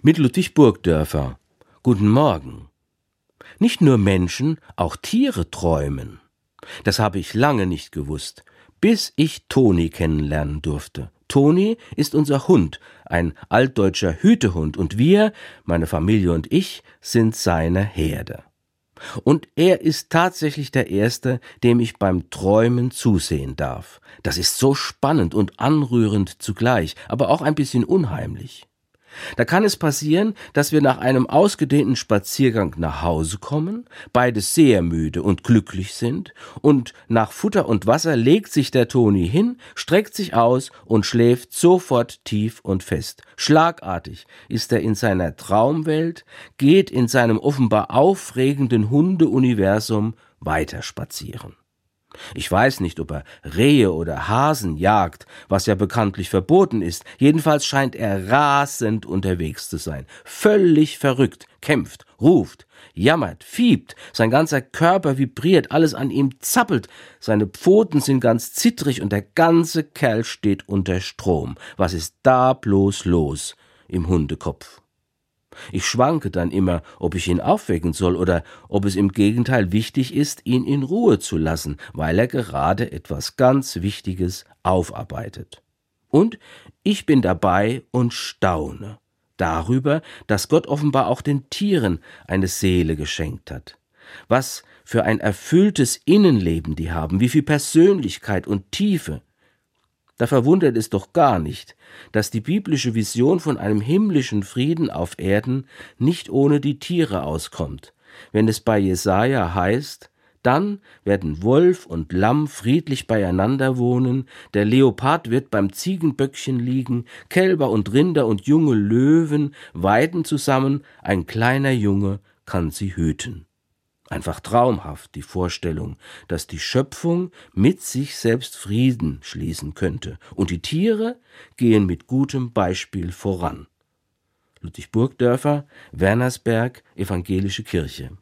Mit Ludwig Burgdörfer. Guten Morgen. Nicht nur Menschen, auch Tiere träumen. Das habe ich lange nicht gewusst, bis ich Toni kennenlernen durfte. Toni ist unser Hund, ein altdeutscher Hütehund, und wir, meine Familie und ich, sind seine Herde. Und er ist tatsächlich der Erste, dem ich beim Träumen zusehen darf. Das ist so spannend und anrührend zugleich, aber auch ein bisschen unheimlich. Da kann es passieren, dass wir nach einem ausgedehnten Spaziergang nach Hause kommen, beide sehr müde und glücklich sind, und nach Futter und Wasser legt sich der Toni hin, streckt sich aus und schläft sofort tief und fest. Schlagartig ist er in seiner Traumwelt, geht in seinem offenbar aufregenden Hundeuniversum weiter spazieren. Ich weiß nicht, ob er Rehe oder Hasen jagt, was ja bekanntlich verboten ist. Jedenfalls scheint er rasend unterwegs zu sein. Völlig verrückt, kämpft, ruft, jammert, fiebt. Sein ganzer Körper vibriert, alles an ihm zappelt. Seine Pfoten sind ganz zittrig und der ganze Kerl steht unter Strom. Was ist da bloß los im Hundekopf? Ich schwanke dann immer, ob ich ihn aufwecken soll oder ob es im Gegenteil wichtig ist, ihn in Ruhe zu lassen, weil er gerade etwas ganz Wichtiges aufarbeitet. Und ich bin dabei und staune darüber, dass Gott offenbar auch den Tieren eine Seele geschenkt hat. Was für ein erfülltes Innenleben die haben, wie viel Persönlichkeit und Tiefe. Da verwundert es doch gar nicht, dass die biblische Vision von einem himmlischen Frieden auf Erden nicht ohne die Tiere auskommt, wenn es bei Jesaja heißt: Dann werden Wolf und Lamm friedlich beieinander wohnen, der Leopard wird beim Ziegenböckchen liegen, Kälber und Rinder und junge Löwen weiden zusammen, ein kleiner Junge kann sie hüten. Einfach traumhaft die Vorstellung, dass die Schöpfung mit sich selbst Frieden schließen könnte. Und die Tiere gehen mit gutem Beispiel voran. Ludwig Burgdörfer, Wernersberg, Evangelische Kirche.